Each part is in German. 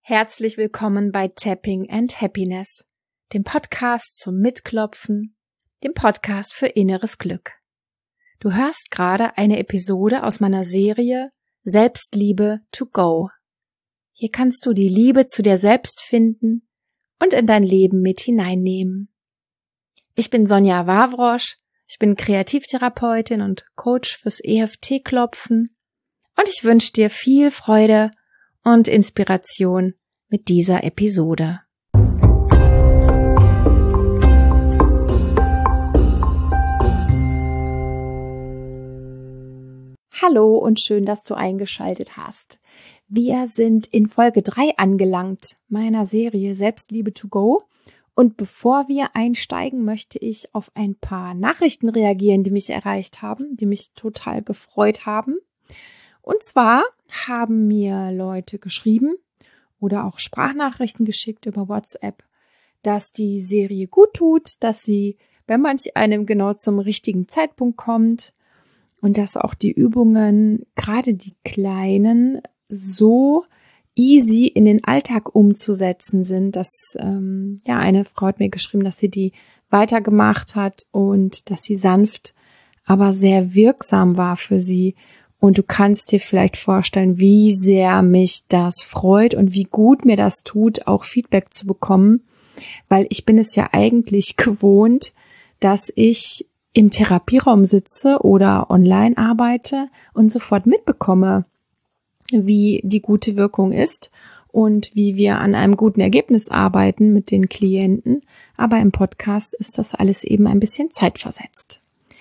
Herzlich willkommen bei Tapping and Happiness, dem Podcast zum Mitklopfen, dem Podcast für inneres Glück. Du hörst gerade eine Episode aus meiner Serie Selbstliebe to go. Hier kannst du die Liebe zu dir selbst finden und in dein Leben mit hineinnehmen. Ich bin Sonja Wawrosch, ich bin Kreativtherapeutin und Coach fürs EFT-Klopfen und ich wünsche dir viel Freude und Inspiration mit dieser Episode. Hallo und schön, dass du eingeschaltet hast. Wir sind in Folge 3 angelangt meiner Serie Selbstliebe to go. Und bevor wir einsteigen, möchte ich auf ein paar Nachrichten reagieren, die mich erreicht haben, die mich total gefreut haben. Und zwar haben mir Leute geschrieben oder auch Sprachnachrichten geschickt über WhatsApp, dass die Serie gut tut, dass sie bei manch einem genau zum richtigen Zeitpunkt kommt und dass auch die Übungen, gerade die kleinen, so easy in den Alltag umzusetzen sind. Dass eine Frau hat mir geschrieben, dass sie die weitergemacht hat und dass sie sanft, aber sehr wirksam war für sie. Und du kannst dir vielleicht vorstellen, wie sehr mich das freut und wie gut mir das tut, auch Feedback zu bekommen, weil ich bin es ja eigentlich gewohnt, dass ich im Therapieraum sitze oder online arbeite und sofort mitbekomme, wie die gute Wirkung ist und wie wir an einem guten Ergebnis arbeiten mit den Klienten. Aber im Podcast ist das alles eben ein bisschen zeitversetzt.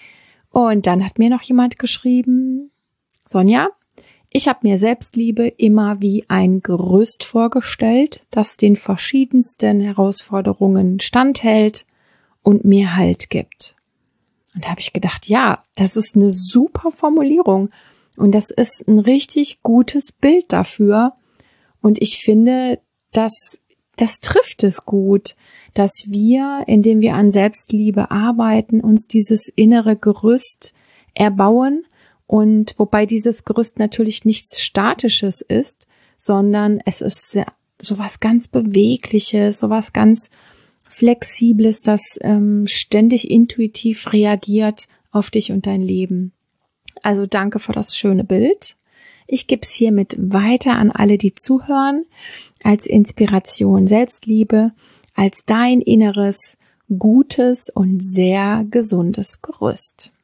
Und dann hat mir noch jemand geschrieben: Sonja, ich habe mir Selbstliebe immer wie ein Gerüst vorgestellt, das den verschiedensten Herausforderungen standhält und mir Halt gibt. Und da habe ich gedacht, ja, das ist eine super Formulierung und das ist ein richtig gutes Bild dafür. Und ich finde, das trifft es gut, dass wir, indem wir an Selbstliebe arbeiten, uns dieses innere Gerüst erbauen. Und wobei dieses Gerüst natürlich nichts Statisches ist, sondern es ist sowas ganz Bewegliches, sowas ganz Flexibles, das ständig intuitiv reagiert auf dich und dein Leben. Also danke für das schöne Bild. Ich gebe es hiermit weiter an alle, die zuhören, als Inspiration Selbstliebe, als dein inneres, gutes und sehr gesundes Gerüst.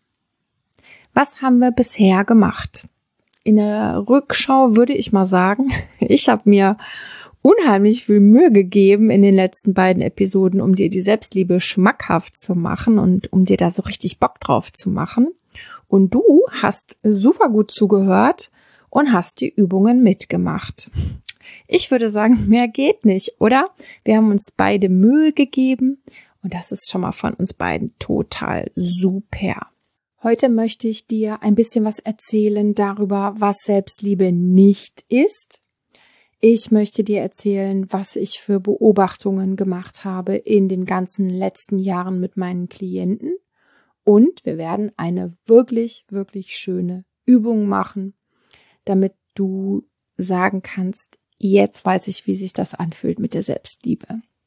Was haben wir bisher gemacht? In der Rückschau würde ich mal sagen, ich habe mir unheimlich viel Mühe gegeben in den letzten beiden Episoden, um dir die Selbstliebe schmackhaft zu machen und um dir da so richtig Bock drauf zu machen. Und du hast super gut zugehört und hast die Übungen mitgemacht. Ich würde sagen, mehr geht nicht, oder? Wir haben uns beide Mühe gegeben und das ist schon mal von uns beiden total super. Heute möchte ich dir ein bisschen was erzählen darüber, was Selbstliebe nicht ist. Ich möchte dir erzählen, was ich für Beobachtungen gemacht habe in den ganzen letzten Jahren mit meinen Klienten. Und wir werden eine wirklich, wirklich schöne Übung machen, damit du sagen kannst, jetzt weiß ich, wie sich das anfühlt mit der Selbstliebe.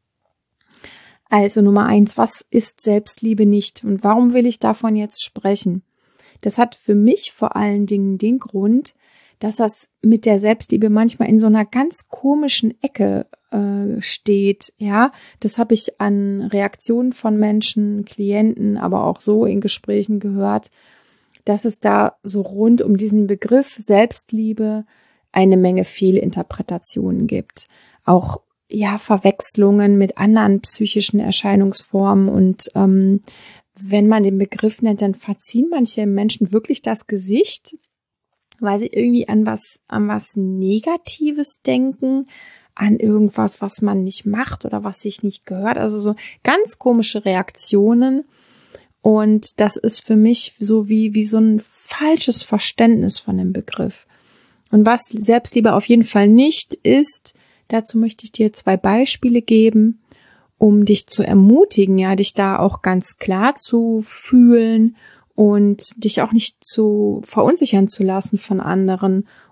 Also Nummer 1, was ist Selbstliebe nicht und warum will ich davon jetzt sprechen? Das hat für mich vor allen Dingen den Grund, dass das mit der Selbstliebe manchmal in so einer ganz komischen Ecke steht. Ja, das habe ich an Reaktionen von Menschen, Klienten, aber auch so in Gesprächen gehört, dass es da so rund um diesen Begriff Selbstliebe eine Menge Fehlinterpretationen gibt. Auch Verwechslungen mit anderen psychischen Erscheinungsformen und wenn man den Begriff nennt, dann verziehen manche Menschen wirklich das Gesicht, weil sie irgendwie an was Negatives denken, an irgendwas, was man nicht macht oder was sich nicht gehört. Also so ganz komische Reaktionen. Und das ist für mich so wie so ein falsches Verständnis von dem Begriff. Und was Selbstliebe auf jeden Fall nicht ist, dazu möchte ich dir 2 Beispiele geben, um dich zu ermutigen, ja, dich da auch ganz klar zu fühlen und dich auch nicht zu verunsichern zu lassen von anderen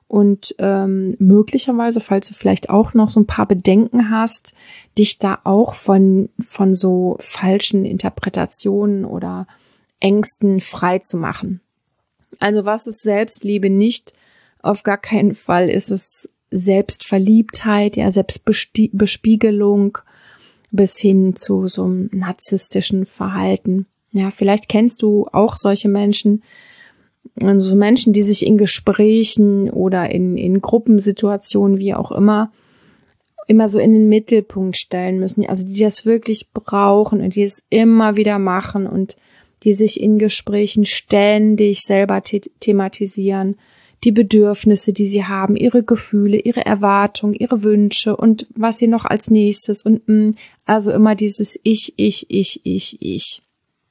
und möglicherweise, falls du vielleicht auch noch so ein paar Bedenken hast, dich da auch von so falschen Interpretationen oder Ängsten frei zu machen. Also was ist Selbstliebe nicht? Auf gar keinen Fall ist es Selbstverliebtheit, ja, Selbstbespiegelung bis hin zu so einem narzisstischen Verhalten. Ja, vielleicht kennst du auch solche Menschen, also Menschen, die sich in Gesprächen oder in Gruppensituationen, wie auch immer so in den Mittelpunkt stellen müssen. Also die das wirklich brauchen und die es immer wieder machen und die sich in Gesprächen ständig selber thematisieren, die Bedürfnisse, die sie haben, ihre Gefühle, ihre Erwartungen, ihre Wünsche und was sie noch als nächstes und also immer dieses Ich.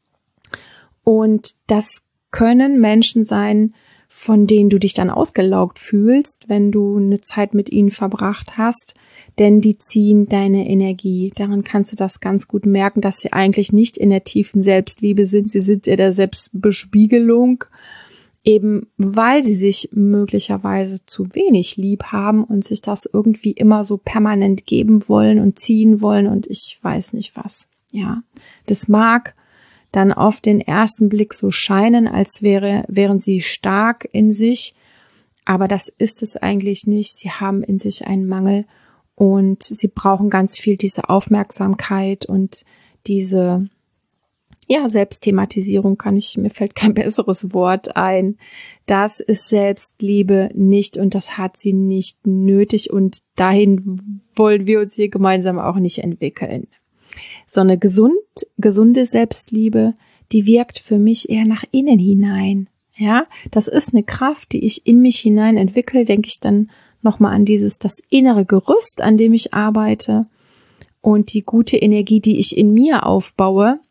Und das können Menschen sein, von denen du dich dann ausgelaugt fühlst, wenn du eine Zeit mit ihnen verbracht hast, denn die ziehen deine Energie. Daran kannst du das ganz gut merken, dass sie eigentlich nicht in der tiefen Selbstliebe sind. Sie sind in der Selbstbespiegelung, eben weil sie sich möglicherweise zu wenig lieb haben und sich das irgendwie immer so permanent geben wollen und ziehen wollen und ich weiß nicht was. Ja, das mag dann auf den ersten Blick so scheinen, als wären sie stark in sich, aber das ist es eigentlich nicht. Sie haben in sich einen Mangel und sie brauchen ganz viel diese Aufmerksamkeit und diese Selbstthematisierung mir fällt kein besseres Wort ein. Das ist Selbstliebe nicht und das hat sie nicht nötig und dahin wollen wir uns hier gemeinsam auch nicht entwickeln. So eine gesunde Selbstliebe, die wirkt für mich eher nach innen hinein. Ja, das ist eine Kraft, die ich in mich hinein entwickle, denke ich dann nochmal an das innere Gerüst, an dem ich arbeite und die gute Energie, die ich in mir aufbaue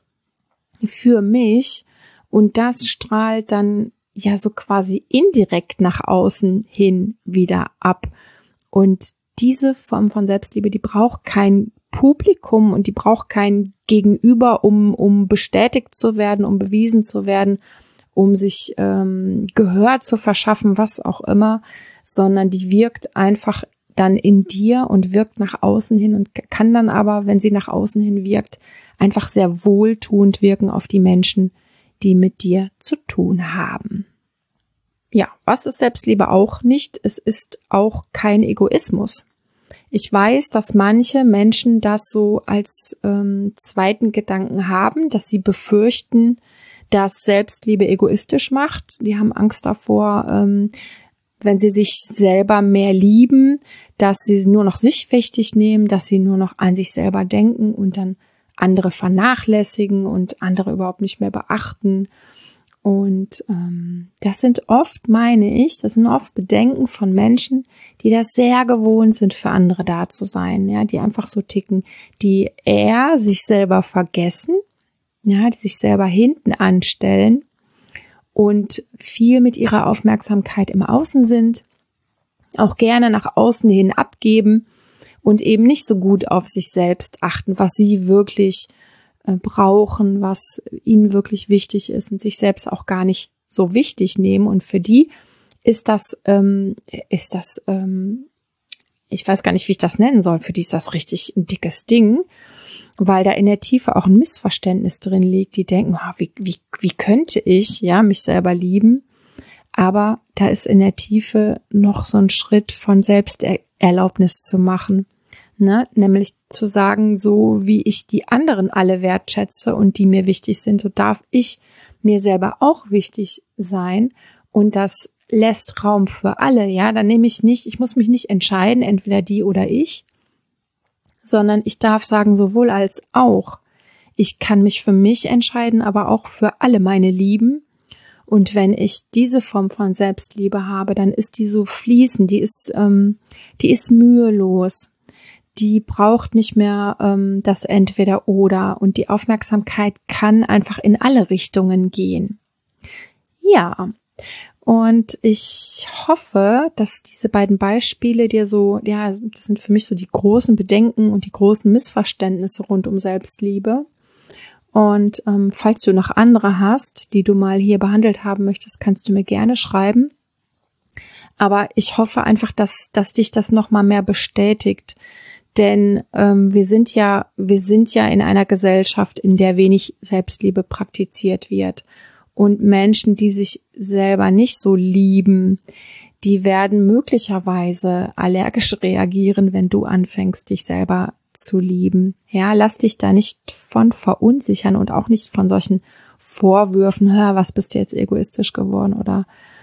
für mich und das strahlt dann ja so quasi indirekt nach außen hin wieder ab. Und diese Form von Selbstliebe, die braucht kein Publikum und die braucht kein Gegenüber, um bestätigt zu werden, um bewiesen zu werden, um sich Gehör zu verschaffen, was auch immer, sondern die wirkt einfach dann in dir und wirkt nach außen hin und kann dann aber, wenn sie nach außen hin wirkt, einfach sehr wohltuend wirken auf die Menschen, die mit dir zu tun haben. Ja, was ist Selbstliebe auch nicht? Es ist auch kein Egoismus. Ich weiß, dass manche Menschen das so als zweiten Gedanken haben, dass sie befürchten, dass Selbstliebe egoistisch macht. Die haben Angst davor, wenn sie sich selber mehr lieben, dass sie nur noch sich wichtig nehmen, dass sie nur noch an sich selber denken und dann andere vernachlässigen und andere überhaupt nicht mehr beachten. Und das sind oft Bedenken von Menschen, die das sehr gewohnt sind, für andere da zu sein, ja, die einfach so ticken, die eher sich selber vergessen, ja, die sich selber hinten anstellen und viel mit ihrer Aufmerksamkeit im Außen sind, auch gerne nach außen hin abgeben und eben nicht so gut auf sich selbst achten, was sie wirklich brauchen, was ihnen wirklich wichtig ist und sich selbst auch gar nicht so wichtig nehmen. Und für die ist das, ich weiß gar nicht, wie ich das nennen soll, für die ist das richtig ein dickes Ding, weil da in der Tiefe auch ein Missverständnis drin liegt. Die denken, wie könnte ich mich selber lieben? Aber da ist in der Tiefe noch so ein Schritt von Selbsterlaubnis zu machen. Ne? Nämlich zu sagen, so wie ich die anderen alle wertschätze und die mir wichtig sind, so darf ich mir selber auch wichtig sein und das lässt Raum für alle, ja, dann ich muss mich nicht entscheiden, entweder die oder ich, sondern ich darf sagen, sowohl als auch. Ich kann mich für mich entscheiden, aber auch für alle meine Lieben. Und wenn ich diese Form von Selbstliebe habe, dann ist die so fließend, die ist mühelos. Die braucht nicht mehr das Entweder-Oder und die Aufmerksamkeit kann einfach in alle Richtungen gehen. Ja, und ich hoffe, dass diese beiden Beispiele dir so, das sind für mich so die großen Bedenken und die großen Missverständnisse rund um Selbstliebe. Und falls du noch andere hast, die du mal hier behandelt haben möchtest, kannst du mir gerne schreiben. Aber ich hoffe einfach, dass dich das nochmal mehr bestätigt. Denn wir sind ja in einer Gesellschaft, in der wenig Selbstliebe praktiziert wird. Und Menschen, die sich selber nicht so lieben, die werden möglicherweise allergisch reagieren, wenn du anfängst, dich selber zu lieben. Ja, lass dich da nicht von verunsichern und auch nicht von solchen Vorwürfen, was bist du jetzt egoistisch geworden oder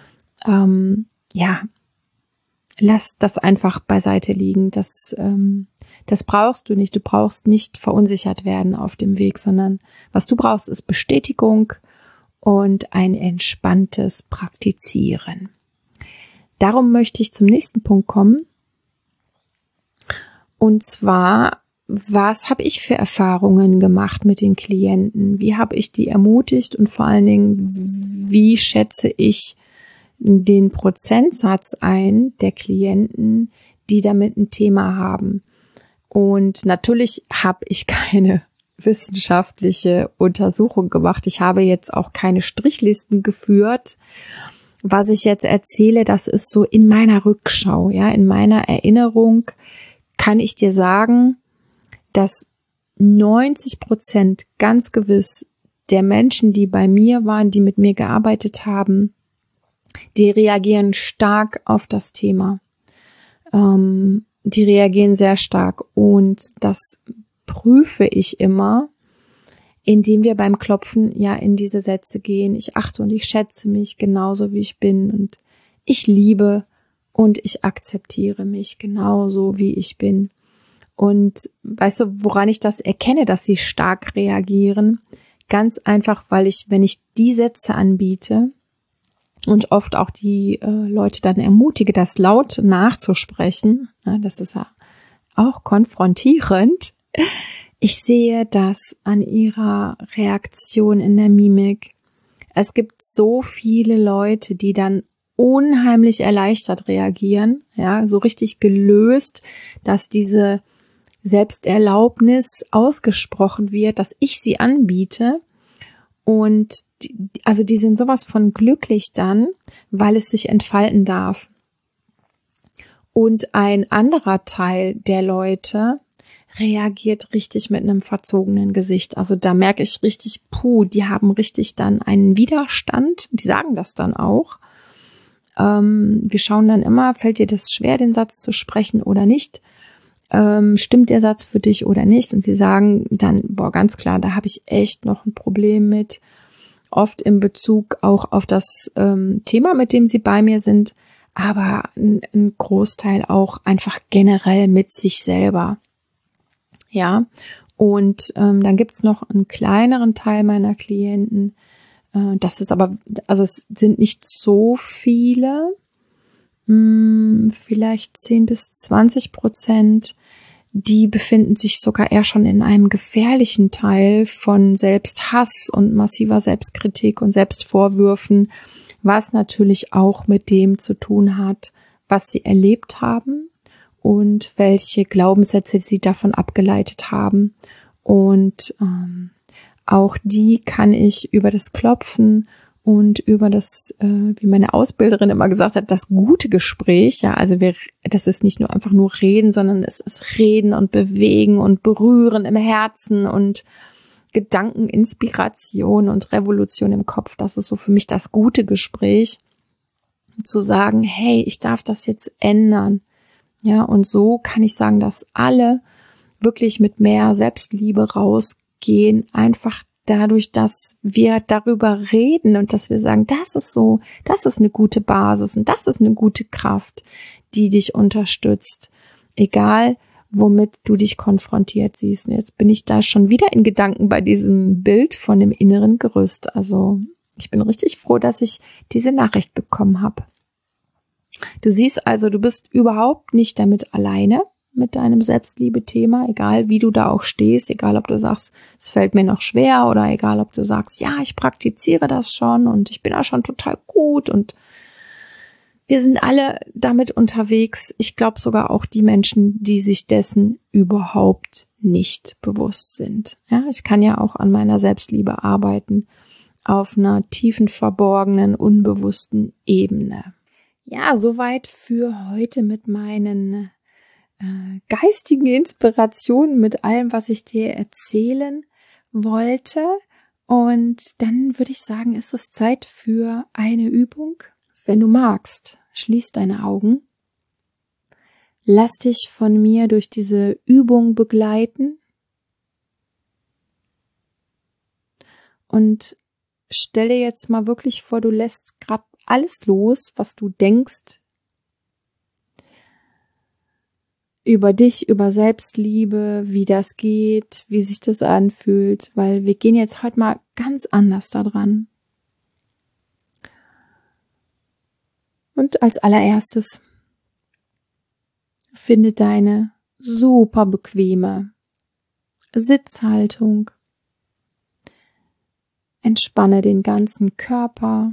lass das einfach beiseite liegen. Das brauchst du nicht. Du brauchst nicht verunsichert werden auf dem Weg, sondern was du brauchst, ist Bestätigung und ein entspanntes Praktizieren. Darum möchte ich zum nächsten Punkt kommen. Und zwar, was habe ich für Erfahrungen gemacht mit den Klienten? Wie habe ich die ermutigt und vor allen Dingen, wie schätze ich den Prozentsatz ein der Klienten, die damit ein Thema haben? Und natürlich habe ich keine wissenschaftliche Untersuchung gemacht. Ich habe jetzt auch keine Strichlisten geführt. Was ich jetzt erzähle, das ist so in meiner Rückschau, ja, in meiner Erinnerung kann ich dir sagen, dass 90% ganz gewiss der Menschen, die bei mir waren, die mit mir gearbeitet haben, die reagieren stark auf das Thema. Die reagieren sehr stark und das prüfe ich immer, indem wir beim Klopfen ja in diese Sätze gehen. Ich achte und ich schätze mich genauso, wie ich bin und ich liebe und ich akzeptiere mich genauso, wie ich bin. Und weißt du, woran ich das erkenne, dass sie stark reagieren? Ganz einfach, weil wenn ich die Sätze anbiete und oft auch die Leute dann ermutige, das laut nachzusprechen, das ist ja auch konfrontierend. Ich sehe das an ihrer Reaktion in der Mimik. Es gibt so viele Leute, die dann unheimlich erleichtert reagieren, ja, so richtig gelöst, dass diese Selbsterlaubnis ausgesprochen wird, dass ich sie anbiete. Und die sind sowas von glücklich dann, weil es sich entfalten darf. Und ein anderer Teil der Leute reagiert richtig mit einem verzogenen Gesicht. Also da merke ich richtig, die haben richtig dann einen Widerstand. Die sagen das dann auch. Wir schauen dann immer, fällt dir das schwer, den Satz zu sprechen oder nicht? Stimmt der Satz für dich oder nicht? Und sie sagen dann, ganz klar, da habe ich echt noch ein Problem mit. Oft in Bezug auch auf das Thema, mit dem sie bei mir sind, aber ein Großteil auch einfach generell mit sich selber. Ja, und dann gibt's noch einen kleineren Teil meiner Klienten. Das ist aber, also es sind nicht so viele, vielleicht 10-20%, die befinden sich sogar eher schon in einem gefährlichen Teil von Selbsthass und massiver Selbstkritik und Selbstvorwürfen, was natürlich auch mit dem zu tun hat, was sie erlebt haben und welche Glaubenssätze sie davon abgeleitet haben. Und auch die kann ich über das Klopfen und über das, wie meine Ausbilderin immer gesagt hat, das gute Gespräch, ja, also das ist nicht nur einfach nur reden, sondern es ist Reden und Bewegen und Berühren im Herzen und Gedankeninspiration und Revolution im Kopf. Das ist so für mich das gute Gespräch, zu sagen, hey, ich darf das jetzt ändern. Ja, und so kann ich sagen, dass alle wirklich mit mehr Selbstliebe rausgehen, einfach dadurch, dass wir darüber reden und dass wir sagen, das ist so, das ist eine gute Basis und das ist eine gute Kraft, die dich unterstützt, egal womit du dich konfrontiert siehst. Und jetzt bin ich da schon wieder in Gedanken bei diesem Bild von dem inneren Gerüst. Also ich bin richtig froh, dass ich diese Nachricht bekommen habe. Du siehst also, du bist überhaupt nicht damit alleine mit deinem Selbstliebe-Thema, egal wie du da auch stehst, egal ob du sagst, es fällt mir noch schwer oder egal ob du sagst, ja, ich praktiziere das schon und ich bin da schon total gut und wir sind alle damit unterwegs. Ich glaube sogar auch die Menschen, die sich dessen überhaupt nicht bewusst sind. Ja, ich kann ja auch an meiner Selbstliebe arbeiten auf einer tiefen, verborgenen, unbewussten Ebene. Ja, soweit für heute mit meinen geistigen Inspirationen, mit allem, was ich dir erzählen wollte. Und dann würde ich sagen, ist es Zeit für eine Übung. Wenn du magst, schließ deine Augen. Lass dich von mir durch diese Übung begleiten. Und stell dir jetzt mal wirklich vor, du lässt gerade alles los, was du denkst über dich, über Selbstliebe, wie das geht, wie sich das anfühlt, weil wir gehen jetzt heute mal ganz anders da dran. Und als allererstes finde deine super bequeme Sitzhaltung. Entspanne den ganzen Körper.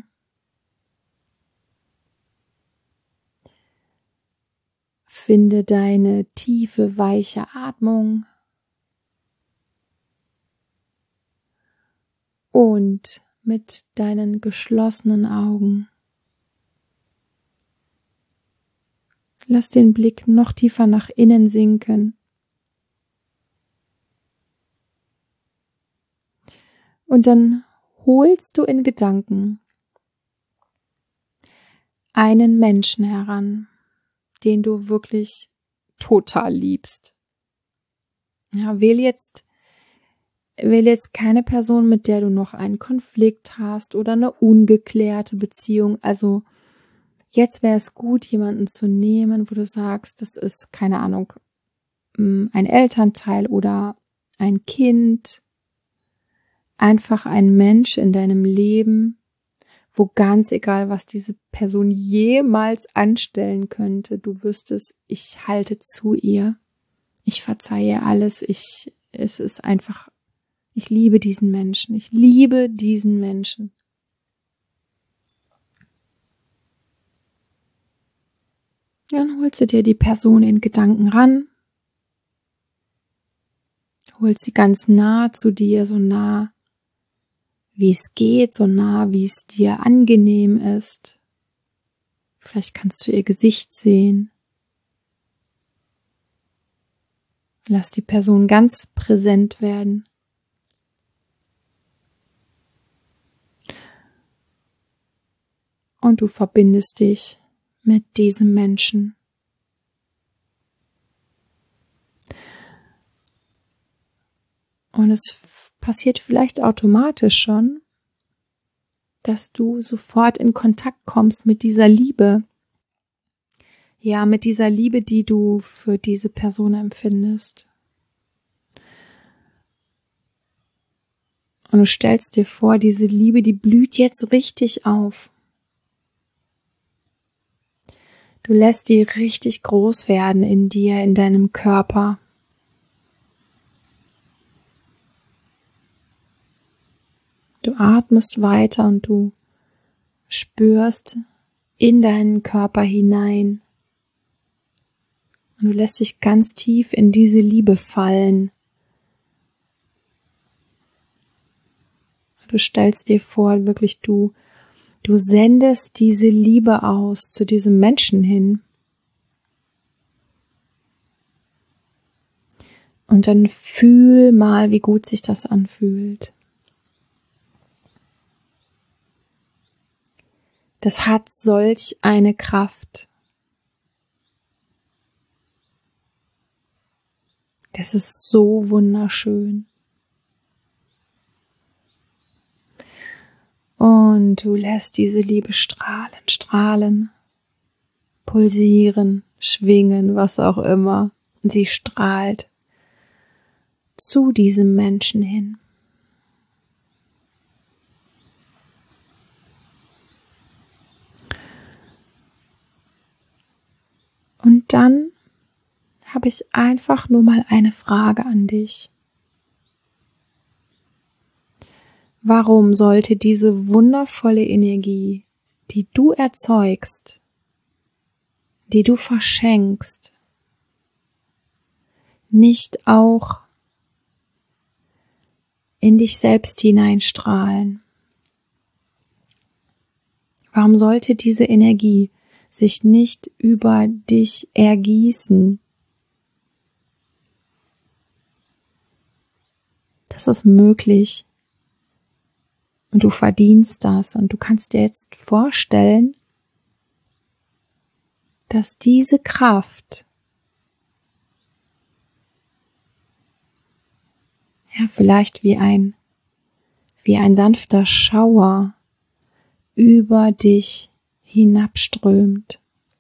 Finde deine tiefe, weiche Atmung. Und mit deinen geschlossenen Augen lass den Blick noch tiefer nach innen sinken. Und dann holst du in Gedanken einen Menschen heran, den du wirklich total liebst. Ja, wähl jetzt keine Person, mit der du noch einen Konflikt hast oder eine ungeklärte Beziehung. Also jetzt wäre es gut, jemanden zu nehmen, wo du sagst, das ist, keine Ahnung, ein Elternteil oder ein Kind, einfach ein Mensch in deinem Leben, wo ganz egal, was diese Person jemals anstellen könnte, du wüsstest, ich halte zu ihr, ich verzeihe alles, es ist einfach, ich liebe diesen Menschen, ich liebe diesen Menschen. Dann holst du dir die Person in Gedanken ran, holst sie ganz nah zu dir, so nah wie es geht, so nah wie es dir angenehm ist. Vielleicht kannst du ihr Gesicht sehen. Lass die Person ganz präsent werden. Und du verbindest dich mit diesem Menschen. Und es passiert vielleicht automatisch schon, dass du sofort in Kontakt kommst mit dieser Liebe. Ja, mit dieser Liebe, die du für diese Person empfindest. Und du stellst dir vor, diese Liebe, die blüht jetzt richtig auf. Du lässt die richtig groß werden in dir, in deinem Körper. Du atmest weiter und du spürst in deinen Körper hinein. Und du lässt dich ganz tief in diese Liebe fallen. Du stellst dir vor, wirklich du sendest diese Liebe aus zu diesem Menschen hin. Und dann fühl mal, wie gut sich das anfühlt. Das hat solch eine Kraft. Das ist so wunderschön. Und du lässt diese Liebe strahlen, pulsieren, schwingen, was auch immer. Und sie strahlt zu diesem Menschen hin. Und dann habe ich einfach nur mal eine Frage an dich. Warum sollte diese wundervolle Energie, die du erzeugst, die du verschenkst, nicht auch in dich selbst hineinstrahlen? Warum sollte diese Energie sich nicht über dich ergießen. Das ist möglich. Und du verdienst das. Und du kannst dir jetzt vorstellen, dass diese Kraft vielleicht wie ein sanfter Schauer über dich hinabströmt.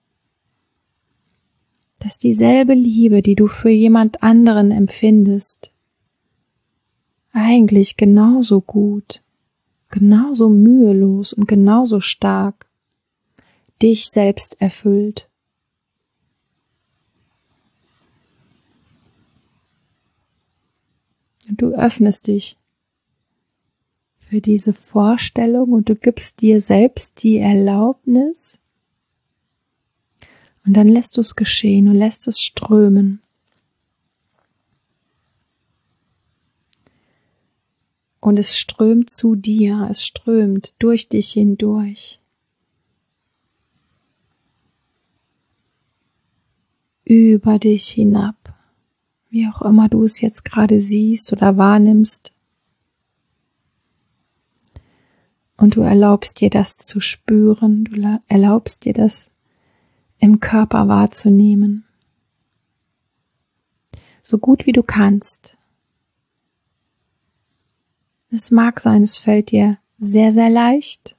Dass dieselbe Liebe, die du für jemand anderen empfindest, eigentlich genauso gut, genauso mühelos und genauso stark dich selbst erfüllt. Und du öffnest dich für diese Vorstellung und du gibst dir selbst die Erlaubnis und dann lässt du es geschehen und lässt es strömen. Und es strömt zu dir, es strömt durch dich hindurch. Über dich hinab. Wie auch immer du es jetzt gerade siehst oder wahrnimmst. Und du erlaubst dir das zu spüren, du erlaubst dir das im Körper wahrzunehmen. So gut wie du kannst. Es mag sein, es fällt dir sehr, sehr leicht.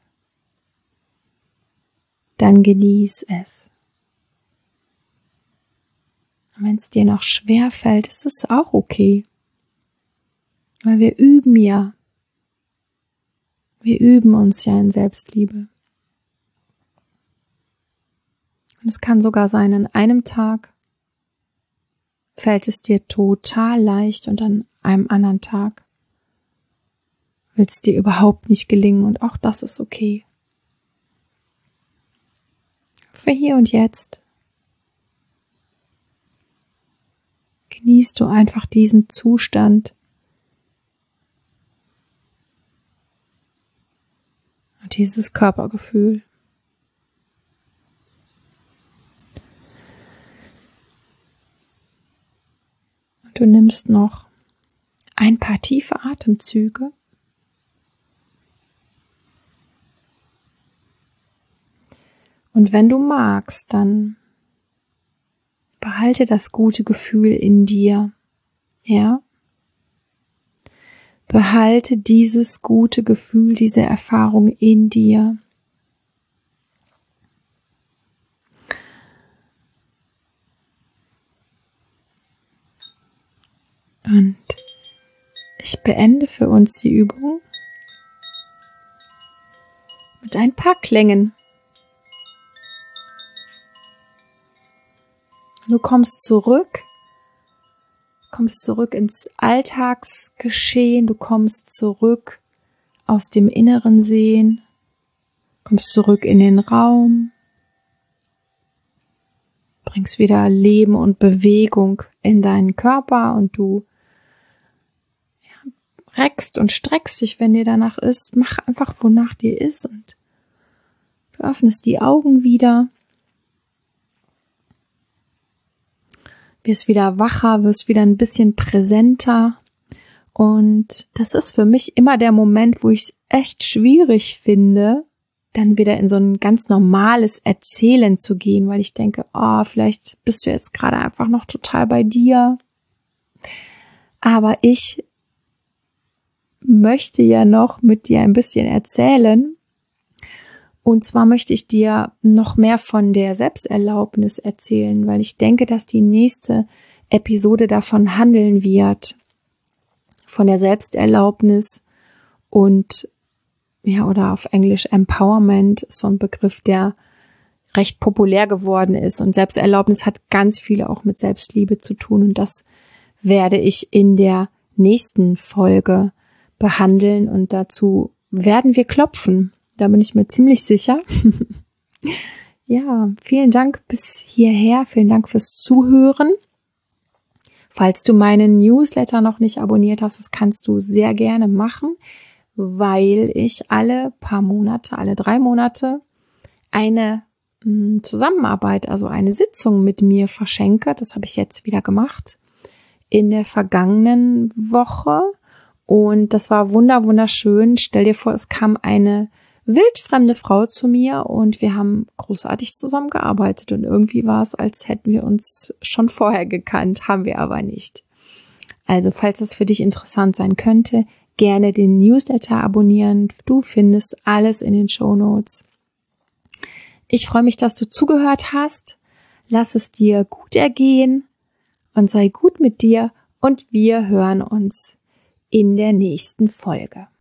Dann genieß es. Wenn es dir noch schwer fällt, ist es auch okay. Weil wir üben ja. Wir üben uns ja in Selbstliebe. Und es kann sogar sein, an einem Tag fällt es dir total leicht und an einem anderen Tag will es dir überhaupt nicht gelingen und auch das ist okay. Für hier und jetzt genießt du einfach diesen Zustand und dieses Körpergefühl. Und du nimmst noch ein paar tiefe Atemzüge. Und wenn du magst, dann behalte das gute Gefühl in dir, ja? Behalte dieses gute Gefühl, diese Erfahrung in dir. Und ich beende für uns die Übung mit ein paar Klängen. Du kommst zurück ins Alltagsgeschehen, du kommst zurück aus dem inneren Sehen, kommst zurück in den Raum, bringst wieder Leben und Bewegung in deinen Körper und du reckst und streckst dich, wenn dir danach ist. Mach einfach, wonach dir ist und du öffnest die Augen wieder. Wirst wieder wacher, wirst wieder ein bisschen präsenter und das ist für mich immer der Moment, wo ich es echt schwierig finde, dann wieder in so ein ganz normales Erzählen zu gehen, weil ich denke, vielleicht bist du jetzt gerade einfach noch total bei dir, aber ich möchte ja noch mit dir ein bisschen erzählen. Und zwar möchte ich dir noch mehr von der Selbsterlaubnis erzählen, weil ich denke, dass die nächste Episode davon handeln wird. Von der Selbsterlaubnis und, oder auf Englisch Empowerment ist so ein Begriff, der recht populär geworden ist. Und Selbsterlaubnis hat ganz viel auch mit Selbstliebe zu tun. Und das werde ich in der nächsten Folge behandeln. Und dazu werden wir klopfen. Da bin ich mir ziemlich sicher. Ja, vielen Dank bis hierher. Vielen Dank fürs Zuhören. Falls du meinen Newsletter noch nicht abonniert hast, das kannst du sehr gerne machen, weil ich alle 3 Monate eine Zusammenarbeit, also eine Sitzung mit mir verschenke. Das habe ich jetzt wieder gemacht in der vergangenen Woche. Und das war wunderschön. Stell dir vor, es kam eine wildfremde Frau zu mir und wir haben großartig zusammengearbeitet. Und irgendwie war es, als hätten wir uns schon vorher gekannt, haben wir aber nicht. Also, falls das für dich interessant sein könnte, gerne den Newsletter abonnieren. Du findest alles in den Shownotes. Ich freue mich, dass du zugehört hast. Lass es dir gut ergehen und sei gut mit dir und wir hören uns in der nächsten Folge.